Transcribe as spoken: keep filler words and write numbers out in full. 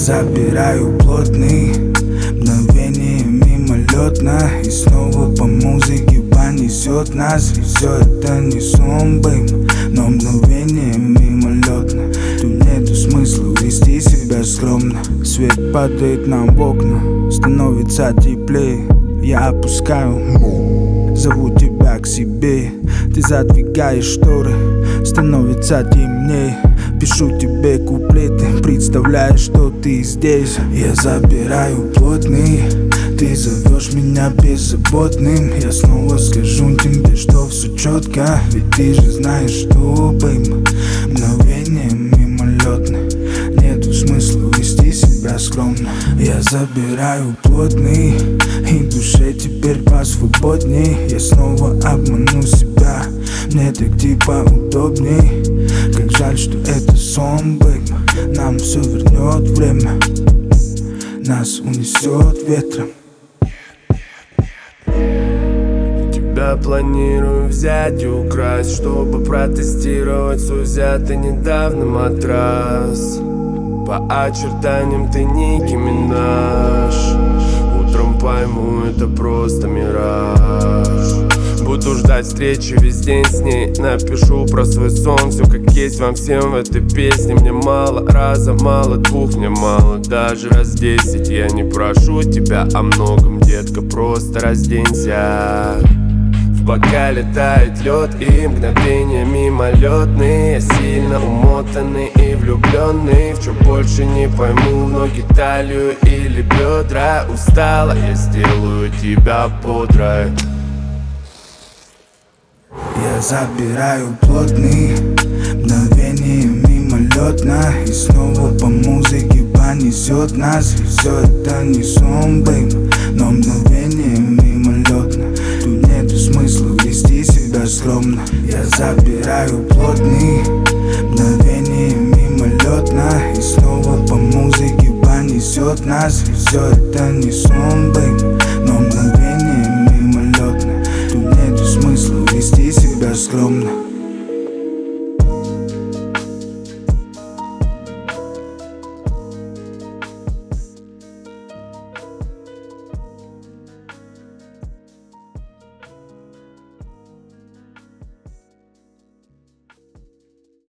забираю плотный мгновение мимолетно, и снова по музыке понесет нас. И все это не сон, бэйб, но мгновение мимолетно. Тут нету смысла вести себя скромно. Свет падает нам в окна, становится теплее. Я опускаю, зову тебя к себе. Ты задвигаешь шторы, становится темнее. Пишу тебе куплеты, представляешь, что ты здесь. Я забираю плотный, ты зовешь меня беззаботным. Я снова скажу тебе, что все четко, ведь ты же знаешь, что, бэйб, мгновение мимолетно. Нету смысла вести себя скромно. Я забираю плотный, и душе теперь посвободней. Я снова обману себя, мне так типа удобней. Как жаль, что это сон, бэйб, нам все вернет время, нас унесет ветром. Тебя планирую взять и украсть, чтобы протестировать свой взятый недавно матрас. По очертаниям ты Ники Минаж. Утром пойму, это просто мираж. Буду ждать встречи весь день с ней. Напишу про свой сон, все как есть вам всем в этой песне. Мне мало раза, мало двух, мне мало даже раз десять. Я не прошу тебя о многом, детка, просто разденься. В бокале тает лед и мгновения мимолетные. Я сильно умотанный и влюбленный, в чем больше не пойму, ноги, талию или бедра. Устала, я сделаю тебя бодрой. Я забираю плотный мгновение мимолетно, и снова по музыке понесет нас. И все это не сон, бэйб, но мгновение мимолетно. Тут нету смысла вести себя скромно. Я забираю плотный мгновение мимолетно, и снова по музыке понесет нас. И все это не сон, бэйб, но мгновение мимолетно. Тут нету смысла вести себя скромно.